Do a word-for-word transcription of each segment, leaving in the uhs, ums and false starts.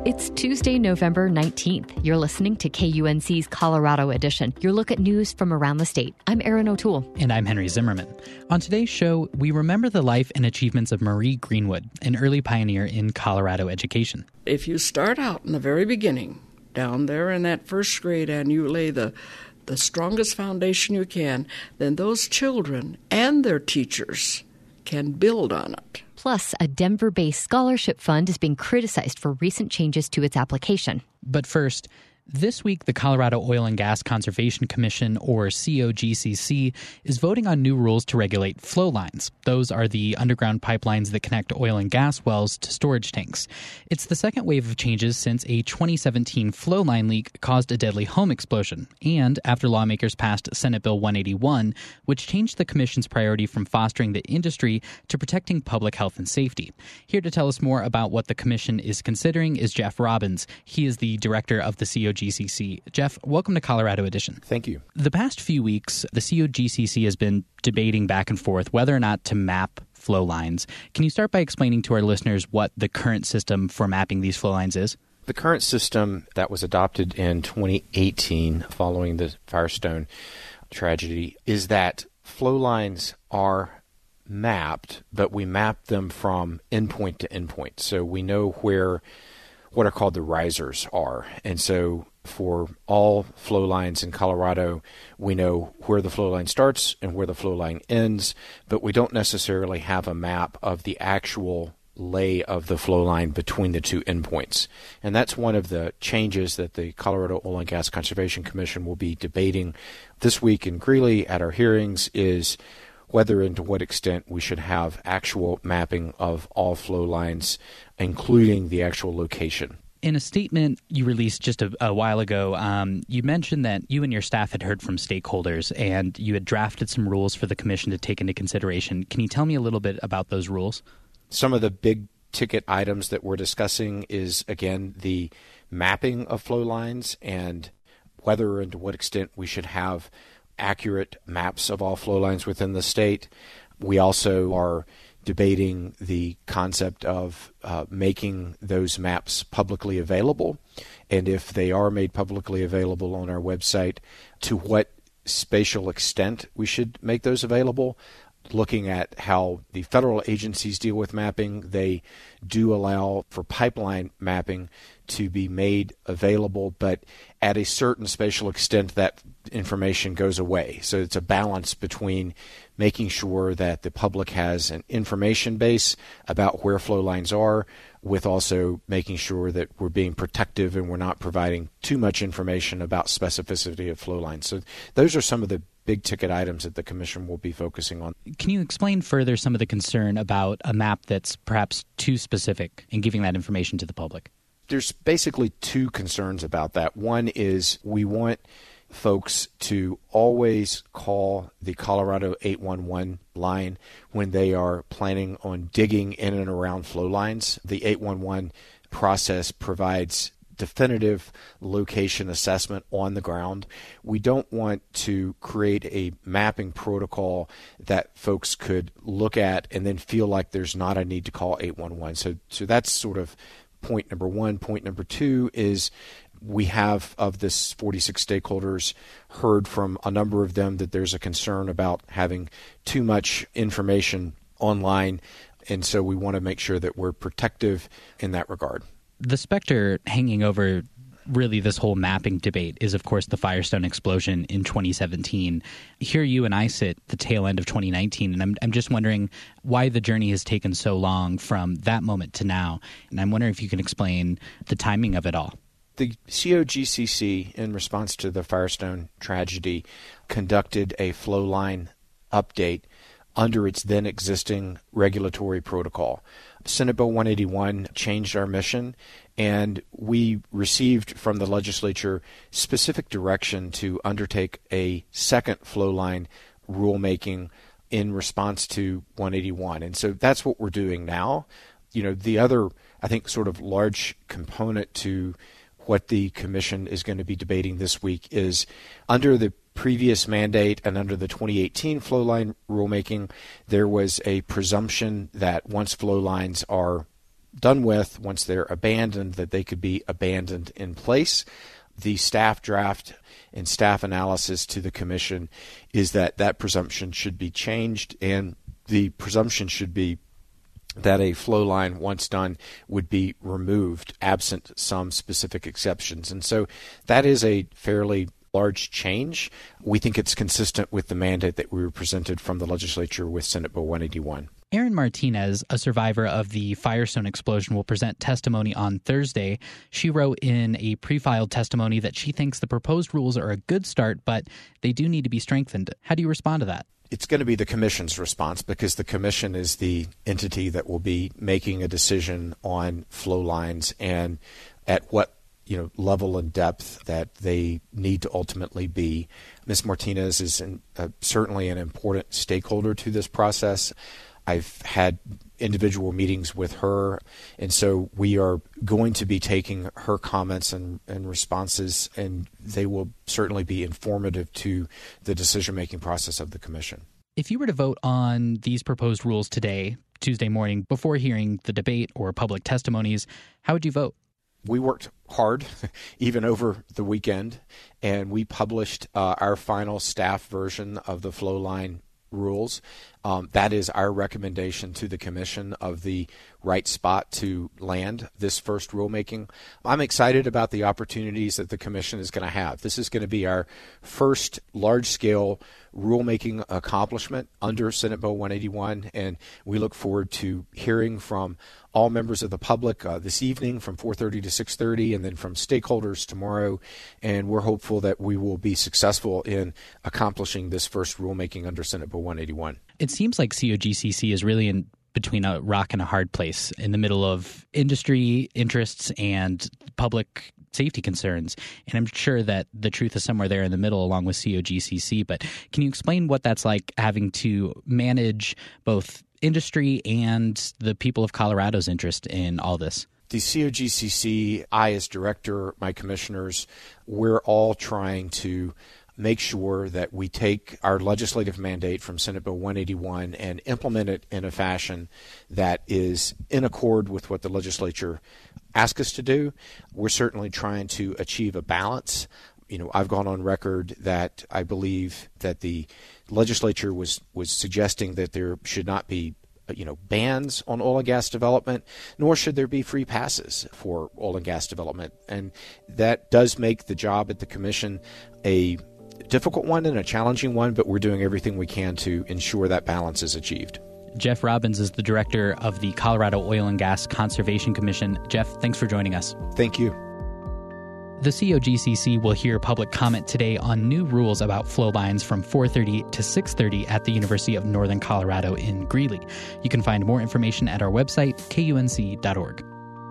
It's Tuesday, November nineteenth. You're listening to K U N C's Colorado Edition, your look at news from around the state. I'm Erin O'Toole. And I'm Henry Zimmerman. On today's show, we remember the life and achievements of Marie Greenwood, an early pioneer in Colorado education. If you start out in the very beginning, down there in that first grade, and you lay the, the strongest foundation you can, then those children and their teachers can build on it. Plus, a Denver-based scholarship fund is being criticized for recent changes to its application. But first, this week, the Colorado Oil and Gas Conservation Commission, or C O G C C, is voting on new rules to regulate flow lines. Those are the underground pipelines that connect oil and gas wells to storage tanks. It's the second wave of changes since a twenty seventeen flow line leak caused a deadly home explosion, and after lawmakers passed Senate Bill one eighty-one, which changed the commission's priority from fostering the industry to protecting public health and safety. Here to tell us more about what the commission is considering is Jeff Robbins. He is the director of the C O G C C. Jeff, welcome to Colorado Edition. Thank you. The past few weeks, the C O G C C has been debating back and forth whether or not to map flow lines. Can you start by explaining to our listeners what the current system for mapping these flow lines is? The current system that was adopted in twenty eighteen following the Firestone tragedy is that flow lines are mapped, but we map them from endpoint to endpoint. So we know where what are called the risers are. And so for all flow lines in Colorado, we know where the flow line starts and where the flow line ends, but we don't necessarily have a map of the actual lay of the flow line between the two endpoints. And that's one of the changes that the Colorado Oil and Gas Conservation Commission will be debating this week in Greeley at our hearings is whether and to what extent we should have actual mapping of all flow lines, including the actual location. In a statement you released just a, a while ago, um, you mentioned that you and your staff had heard from stakeholders and you had drafted some rules for the commission to take into consideration. Can you tell me a little bit about those rules? Some of the big ticket items that we're discussing is, again, the mapping of flow lines and whether and to what extent we should have accurate maps of all flow lines within the state. We also are debating the concept of uh, making those maps publicly available, and if they are made publicly available on our website, to what spatial extent we should make those available. Looking at how the federal agencies deal with mapping, they do allow for pipeline mapping to be made available, but at a certain spatial extent that information goes away. So it's a balance between making sure that the public has an information base about where flow lines are, with also making sure that we're being protective and we're not providing too much information about specificity of flow lines. So those are some of the big ticket items that the commission will be focusing on. Can you explain further some of the concern about a map that's perhaps too specific in giving that information to the public? There's basically two concerns about that. One is we want folks to always call the Colorado eight one one line when they are planning on digging in and around flow lines. The eight one one process provides definitive location assessment on the ground. We don't want to create a mapping protocol that folks could look at and then feel like there's not a need to call eight one one. So, so that's sort of point number one. Point number two is we have, of this forty-six stakeholders, heard from a number of them that there's a concern about having too much information online, and so we want to make sure that we're protective in that regard. The specter hanging over really this whole mapping debate is, of course, the Firestone explosion in twenty seventeen. Here you and I sit the tail end of twenty nineteen, and I'm, I'm just wondering why the journey has taken so long from that moment to now. And I'm wondering if you can explain the timing of it all. The C O G C C, in response to the Firestone tragedy, conducted a flow line update under its then existing regulatory protocol. Senate Bill one eighty-one changed our mission, and we received from the legislature specific direction to undertake a second flow line rulemaking in response to one eighty-one. And so that's what we're doing now. You know, the other, I think, sort of large component to what the commission is going to be debating this week is under the previous mandate and under the twenty eighteen flow line rulemaking, there was a presumption that once flow lines are done with, once they're abandoned, that they could be abandoned in place. The staff draft and staff analysis to the commission is that that presumption should be changed, and the presumption should be that a flow line, once done, would be removed absent some specific exceptions. And so that is a fairly large change. We think it's consistent with the mandate that we were presented from the legislature with Senate Bill one eighty-one. Erin Martinez, a survivor of the Firestone explosion, will present testimony on Thursday. She wrote in a pre-filed testimony that she thinks the proposed rules are a good start, but they do need to be strengthened. How do you respond to that? It's going to be the commission's response, because the commission is the entity that will be making a decision on flow lines and at what you know level and depth that they need to ultimately be. Miz Martinez is in, uh, certainly an important stakeholder to this process. I've had individual meetings with her, and so we are going to be taking her comments and, and responses, and they will certainly be informative to the decision-making process of the commission. If you were to vote on these proposed rules today, Tuesday morning, before hearing the debate or public testimonies, how would you vote? We worked hard, even over the weekend, and we published uh, our final staff version of the flow line rules. Um, that is our recommendation to the commission of the right spot to land this first rulemaking. I'm excited about the opportunities that the commission is going to have. This is going to be our first large-scale rulemaking accomplishment under Senate Bill one eighty-one, and we look forward to hearing from all members of the public uh, this evening from four thirty to six thirty, and then from stakeholders tomorrow. And we're hopeful that we will be successful in accomplishing this first rulemaking under Senate Bill one eighty-one. It seems like C O G C C is really in between a rock and a hard place, in the middle of industry interests and public safety concerns. And I'm sure that the truth is somewhere there in the middle along with C O G C C. But can you explain what that's like, having to manage both industry and the people of Colorado's interest in all this? The C O G C C, I as director, my commissioners, we're all trying to make sure that we take our legislative mandate from Senate Bill one eighty-one and implement it in a fashion that is in accord with what the legislature asked us to do. We're certainly trying to achieve a balance. You know, I've gone on record that I believe that the legislature was, was suggesting that there should not be you know, bans on oil and gas development, nor should there be free passes for oil and gas development. And that does make the job at the commission a difficult one and a challenging one, but we're doing everything we can to ensure that balance is achieved. Jeff Robbins is the director of the Colorado Oil and Gas Conservation Commission. Jeff, thanks for joining us. Thank you. The C O G C C will hear public comment today on new rules about flow lines from four thirty to six thirty at the University of Northern Colorado in Greeley. You can find more information at our website, K U N C dot org.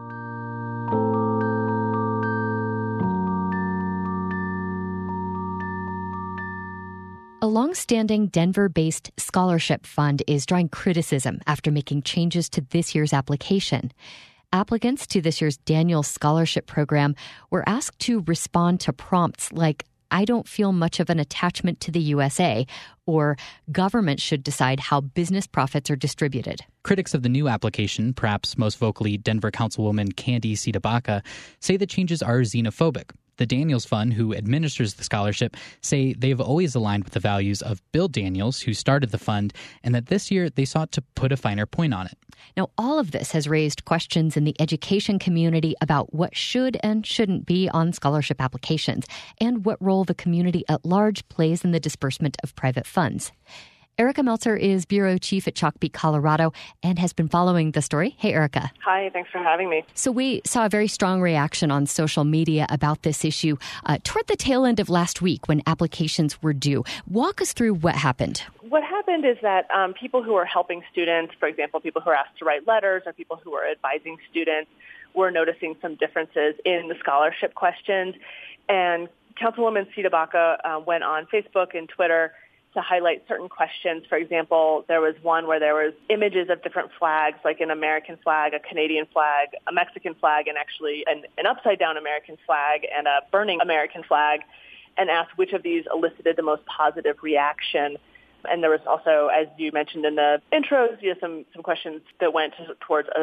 A long-standing Denver-based scholarship fund is drawing criticism after making changes to this year's application. Applicants to this year's Daniels Scholarship Program were asked to respond to prompts like, "I don't feel much of an attachment to the U S A," or "Government should decide how business profits are distributed." Critics of the new application, perhaps most vocally Denver Councilwoman Candy Citabacca, say the changes are xenophobic. The Daniels Fund, who administers the scholarship, say they've always aligned with the values of Bill Daniels, who started the fund, and that this year they sought to put a finer point on it. Now, all of this has raised questions in the education community about what should and shouldn't be on scholarship applications and what role the community at large plays in the disbursement of private funds. Erica Meltzer is bureau chief at Chalkbeat, Colorado, and has been following the story. Hey, Erica. Hi, thanks for having me. So we saw a very strong reaction on social media about this issue uh, toward the tail end of last week when applications were due. Walk us through what happened. What happened is that um, people who are helping students, for example, people who are asked to write letters or people who are advising students, were noticing some differences in the scholarship questions. And Councilwoman Citabacca uh, went on Facebook and Twitter to highlight certain questions. For example, there was one where there was images of different flags, like an American flag, a Canadian flag, a Mexican flag, and actually an, an upside-down American flag and a burning American flag, and asked which of these elicited the most positive reaction. And there was also, as you mentioned in the intros, you know, some, some questions that went to, towards a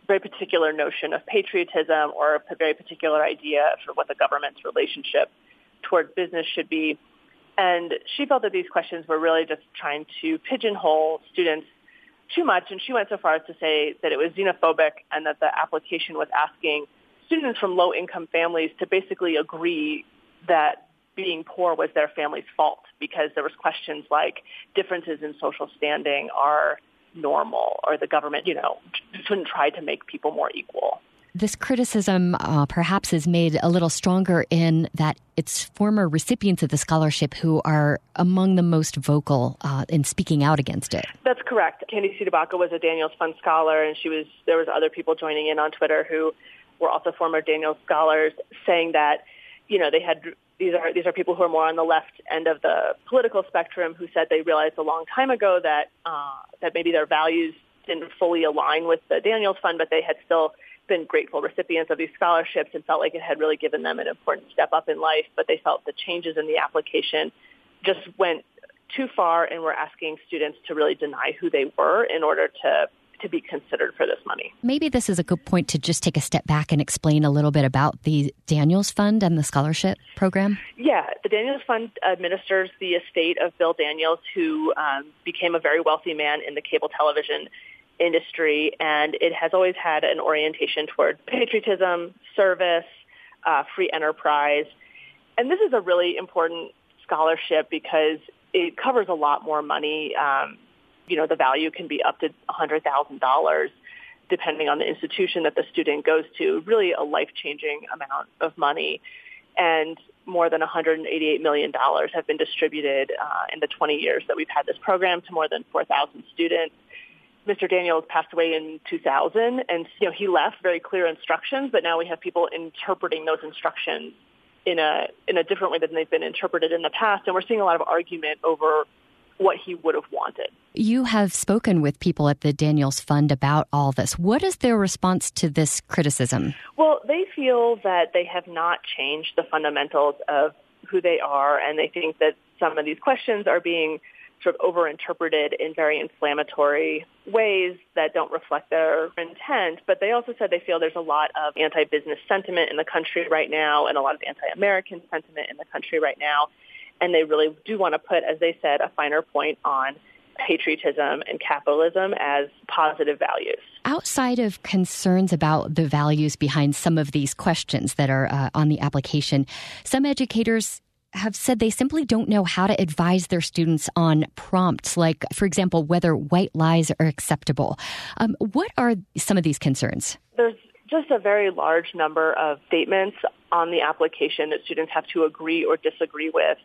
very particular notion of patriotism or a very particular idea for what the government's relationship towards business should be. And she felt that these questions were really just trying to pigeonhole students too much, and she went so far as to say that it was xenophobic and that the application was asking students from low-income families to basically agree that being poor was their family's fault, because there was questions like differences in social standing are normal, or the government, you know, shouldn't try to make people more equal. This criticism uh, perhaps is made a little stronger in that it's former recipients of the scholarship who are among the most vocal uh, in speaking out against it. That's correct. Candy Sudabaka was a Daniels Fund scholar, and she was there was other people joining in on Twitter who were also former Daniels scholars, saying that, you know, they had these are these are people who are more on the left end of the political spectrum, who said they realized a long time ago that uh, that maybe their values didn't fully align with the Daniels Fund, but they had still been grateful recipients of these scholarships and felt like it had really given them an important step up in life, but they felt the changes in the application just went too far and were asking students to really deny who they were in order to to be considered for this money. Maybe this is a good point to just take a step back and explain a little bit about the Daniels Fund and the scholarship program. Yeah, the Daniels Fund administers the estate of Bill Daniels, who um, became a very wealthy man in the cable television industry, and it has always had an orientation toward patriotism, service, uh, free enterprise. And this is a really important scholarship because it covers a lot more money. Um, you know, the value can be up to one hundred thousand dollars depending on the institution that the student goes to, really a life-changing amount of money. And more than one hundred eighty-eight million dollars have been distributed uh, in the twenty years that we've had this program to more than four thousand students. Mister Daniels passed away in two thousand, and you know he left very clear instructions, but now we have people interpreting those instructions in a in a different way than they've been interpreted in the past, and we're seeing a lot of argument over what he would have wanted. You have spoken with people at the Daniels Fund about all this. What is their response to this criticism? Well, they feel that they have not changed the fundamentals of who they are, and they think that some of these questions are being sort of overinterpreted in very inflammatory ways that don't reflect their intent. But they also said they feel there's a lot of anti-business sentiment in the country right now and a lot of anti-American sentiment in the country right now. And they really do want to put, as they said, a finer point on patriotism and capitalism as positive values. Outside of concerns about the values behind some of these questions that are uh, on the application, some educators have said they simply don't know how to advise their students on prompts, like, for example, whether white lies are acceptable. Um, what are some of these concerns? There's just a very large number of statements on the application that students have to agree or disagree with,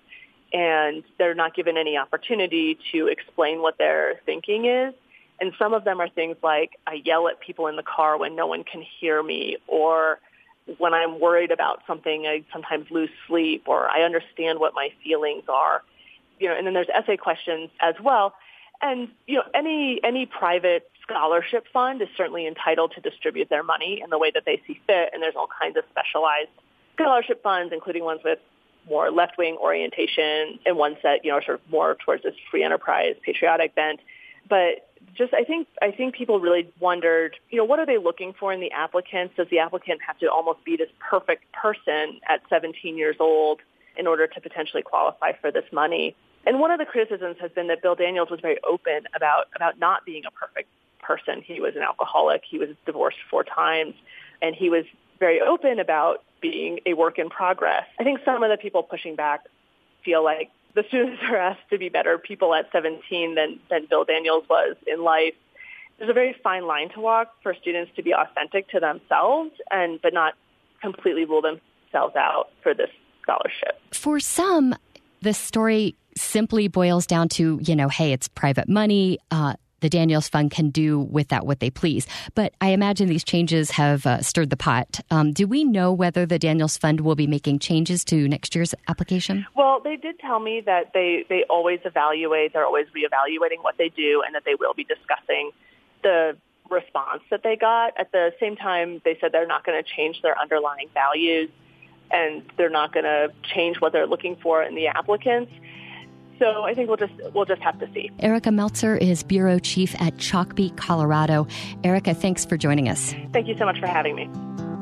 and they're not given any opportunity to explain what their thinking is. And some of them are things like, I yell at people in the car when no one can hear me, or when I'm worried about something, I sometimes lose sleep, or I understand what my feelings are. You know, and then there's essay questions as well. And, you know, any any private scholarship fund is certainly entitled to distribute their money in the way that they see fit. And there's all kinds of specialized scholarship funds, including ones with more left-wing orientation and ones that, you know, are sort of more towards this free enterprise, patriotic bent. But just I think I think people really wondered, you know, what are they looking for in the applicants? Does the applicant have to almost be this perfect person at seventeen years old in order to potentially qualify for this money? And one of the criticisms has been that Bill Daniels was very open about, about not being a perfect person. He was an alcoholic. He was divorced four times. And he was very open about being a work in progress. I think some of the people pushing back feel like the students are asked to be better people at seventeen than, than Bill Daniels was in life. There's a very fine line to walk for students to be authentic to themselves and but not completely rule themselves out for this scholarship. For some, the story simply boils down to, you know, hey, it's private money. Uh, the Daniels Fund can do with that what they please. But I imagine these changes have uh, stirred the pot. Um, do we know whether the Daniels Fund will be making changes to next year's application? Well, they did tell me that they, they always evaluate, they're always reevaluating what they do, and that they will be discussing the response that they got. At the same time, they said they're not going to change their underlying values, and they're not going to change what they're looking for in the applicants. So I think we'll just we'll just have to see. Erica Meltzer is bureau chief at Chalkbeat, Colorado. Erica, thanks for joining us. Thank you so much for having me.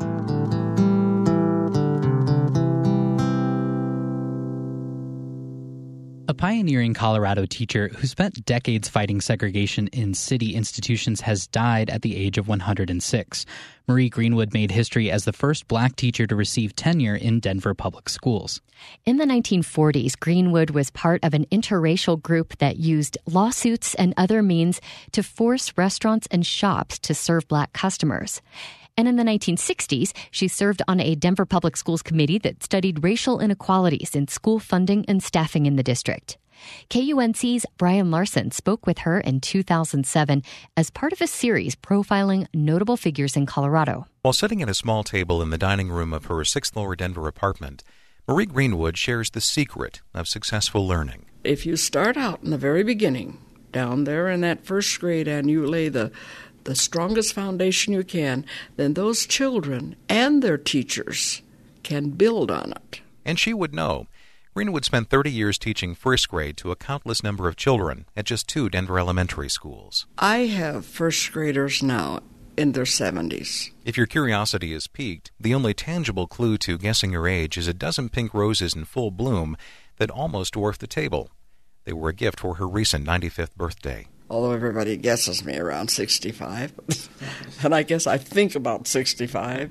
A pioneering Colorado teacher who spent decades fighting segregation in city institutions has died at the age of one hundred six. Marie Greenwood made history as the first black teacher to receive tenure in Denver public schools. In the nineteen forties, Greenwood was part of an interracial group that used lawsuits and other means to force restaurants and shops to serve black customers. And in the nineteen sixties, she served on a Denver Public Schools committee that studied racial inequalities in school funding and staffing in the district. K U N C's Brian Larson spoke with her in two thousand seven as part of a series profiling notable figures in Colorado. While sitting at a small table in the dining room of her sixth-floor Denver apartment, Marie Greenwood shares the secret of successful learning. If you start out in the very beginning, down there in that first grade, and you lay the the strongest foundation you can, then those children and their teachers can build on it. And she would know. Greenwood spent thirty years teaching first grade to a countless number of children at just two Denver elementary schools. I have first graders now in their seventies. If your curiosity is piqued, the only tangible clue to guessing her age is a dozen pink roses in full bloom that almost dwarf the table. They were a gift for her recent ninety-fifth birthday. Although everybody guesses me around sixty-five. And I guess I think about sixty-five.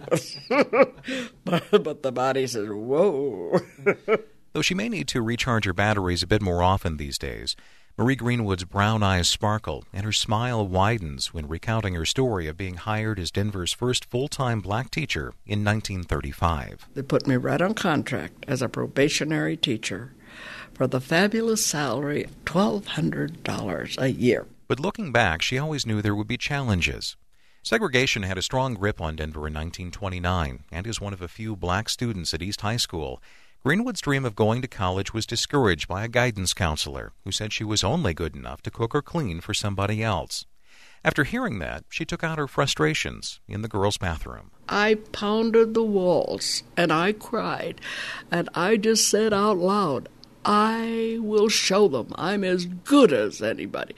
but, but the body says, whoa. Though she may need to recharge her batteries a bit more often these days, Marie Greenwood's brown eyes sparkle and her smile widens when recounting her story of being hired as Denver's first full-time black teacher in nineteen thirty-five. They put me right on contract as a probationary teacher for the fabulous salary of twelve hundred dollars a year. But looking back, she always knew there would be challenges. Segregation had a strong grip on Denver in nineteen twenty-nine, and as one of a few black students at East High School, Greenwood's dream of going to college was discouraged by a guidance counselor who said she was only good enough to cook or clean for somebody else. After hearing that, she took out her frustrations in the girls' bathroom. I pounded the walls, and I cried, and I just said out loud, I will show them I'm as good as anybody.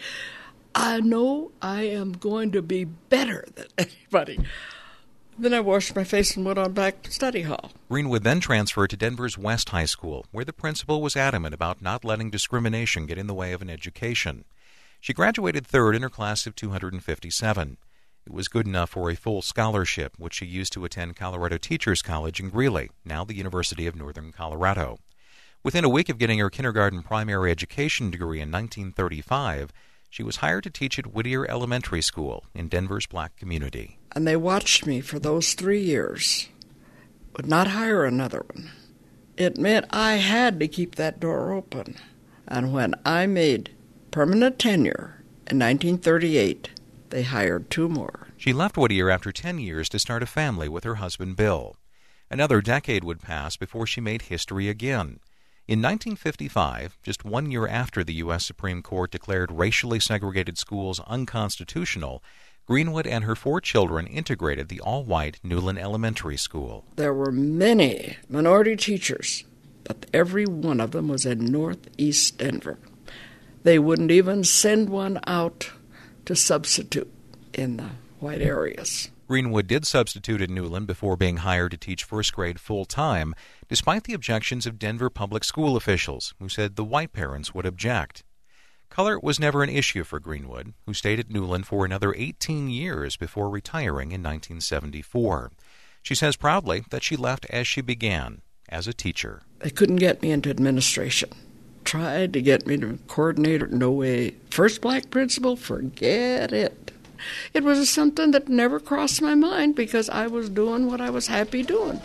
I know I am going to be better than anybody. Then I washed my face and went on back to study hall. Greenwood then transferred to Denver's West High School, where the principal was adamant about not letting discrimination get in the way of an education. She graduated third in her class of two hundred fifty-seven. It was good enough for a full scholarship, which she used to attend Colorado Teachers College in Greeley, now the University of Northern Colorado. Within a week of getting her kindergarten primary education degree in nineteen thirty-five, she was hired to teach at Whittier Elementary School in Denver's black community. And they watched me for those three years, would not hire another one. It meant I had to keep that door open. And when I made permanent tenure in nineteen thirty-eight, they hired two more. She left Whittier after ten years to start a family with her husband, Bill. Another decade would pass before she made history again. In nineteen fifty-five, just one year after the U S Supreme Court declared racially segregated schools unconstitutional, Greenwood and her four children integrated the all-white Newland Elementary School. There were many minority teachers, but every one of them was in northeast Denver. They wouldn't even send one out to substitute in the white areas. Greenwood did substitute at Newland before being hired to teach first grade full-time, despite the objections of Denver public school officials, who said the white parents would object. Color was never an issue for Greenwood, who stayed at Newland for another eighteen years before retiring in nineteen seventy-four. She says proudly that she left as she began, as a teacher. They couldn't get me into administration. Tried to get me to coordinator, no way. First black principal, forget it. It was something that never crossed my mind because I was doing what I was happy doing.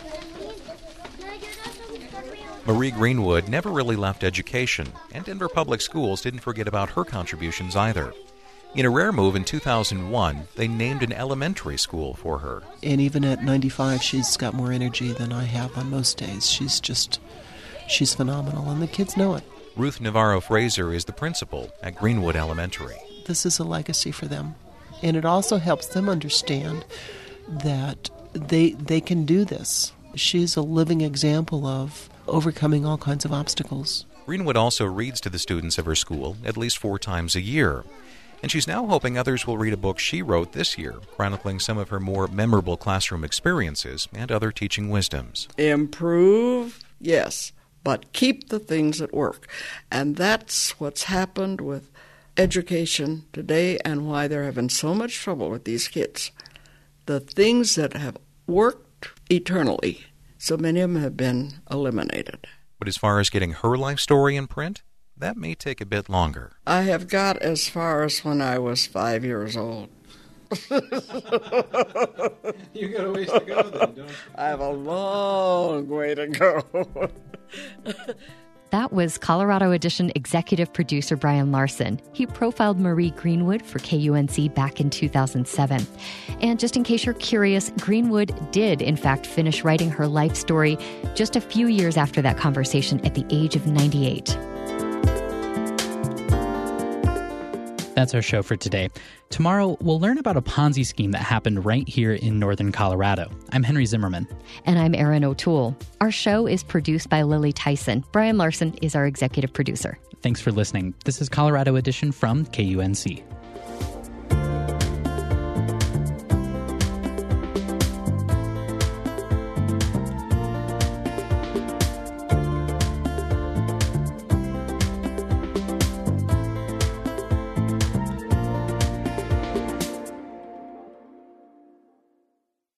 Marie Greenwood never really left education, and Denver Public Schools didn't forget about her contributions either. In a rare move in two thousand one, they named an elementary school for her. And even at ninety-five, she's got more energy than I have on most days. She's just, she's phenomenal, and the kids know it. Ruth Navarro-Fraser is the principal at Greenwood Elementary. This is a legacy for them. And it also helps them understand that they they can do this. She's a living example of overcoming all kinds of obstacles. Greenwood also reads to the students of her school at least four times a year. And she's now hoping others will read a book she wrote this year, chronicling some of her more memorable classroom experiences and other teaching wisdoms. Improve, yes, but keep the things that work. And that's what's happened with education today and why they're having so much trouble with these kids. The things that have worked eternally, so many of them have been eliminated. But as far as getting her life story in print, that may take a bit longer. I have got as far as when I was five years old. You got a ways to go then, don't you? I have a long way to go. That was Colorado Edition executive producer Brian Larson. He profiled Marie Greenwood for K U N C back in two thousand seven. And just in case you're curious, Greenwood did, in fact, finish writing her life story just a few years after that conversation at the age of ninety-eight. That's our show for today. Tomorrow, we'll learn about a Ponzi scheme that happened right here in northern Colorado. I'm Henry Zimmerman. And I'm Erin O'Toole. Our show is produced by Lily Tyson. Brian Larson is our executive producer. Thanks for listening. This is Colorado Edition from K U N C.